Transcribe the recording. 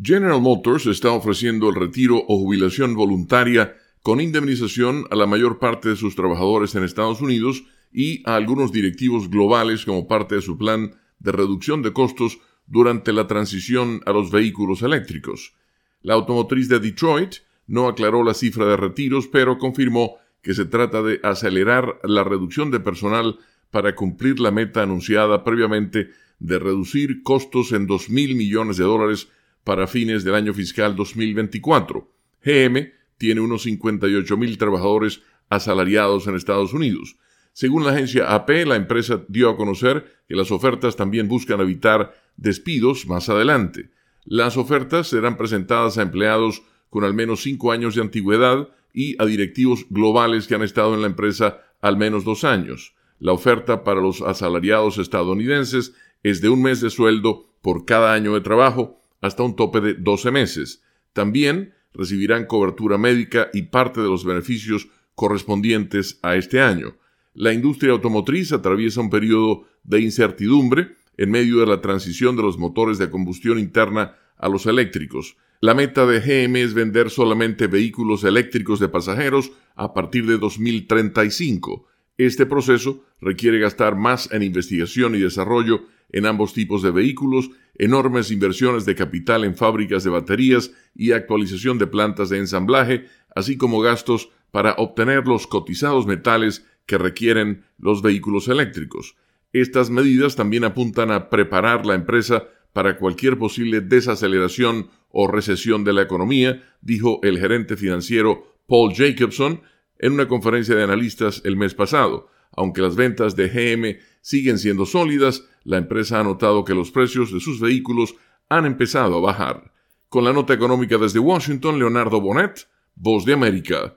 General Motors está ofreciendo el retiro o jubilación voluntaria con indemnización a la mayor parte de sus trabajadores en Estados Unidos y a algunos directivos globales como parte de su plan de reducción de costos durante la transición a los vehículos eléctricos. La automotriz de Detroit no aclaró la cifra de retiros, pero confirmó que se trata de acelerar la reducción de personal para cumplir la meta anunciada previamente de reducir costos en $2,000 millones para fines del año fiscal 2024. GM tiene unos 58,000 trabajadores asalariados en Estados Unidos. Según la agencia AP, la empresa dio a conocer que las ofertas también buscan evitar despidos más adelante. Las ofertas serán presentadas a empleados con al menos 5 años de antigüedad y a directivos globales que han estado en la empresa al menos 2 años. La oferta para los asalariados estadounidenses es de 1 mes de sueldo por cada año de trabajo, hasta un tope de 12 meses. También recibirán cobertura médica y parte de los beneficios correspondientes a este año. La industria automotriz atraviesa un periodo de incertidumbre en medio de la transición de los motores de combustión interna a los eléctricos. La meta de GM es vender solamente vehículos eléctricos de pasajeros a partir de 2035. Este proceso requiere gastar más en investigación y desarrollo en ambos tipos de vehículos, enormes inversiones de capital en fábricas de baterías y actualización de plantas de ensamblaje, así como gastos para obtener los cotizados metales que requieren los vehículos eléctricos. Estas medidas también apuntan a preparar la empresa para cualquier posible desaceleración o recesión de la economía, dijo el gerente financiero Paul Jacobson en una conferencia de analistas el mes pasado. Aunque las ventas de GM siguen siendo sólidas, la empresa ha notado que los precios de sus vehículos han empezado a bajar. Con la nota económica desde Washington, Leonardo Bonet, Voz de América.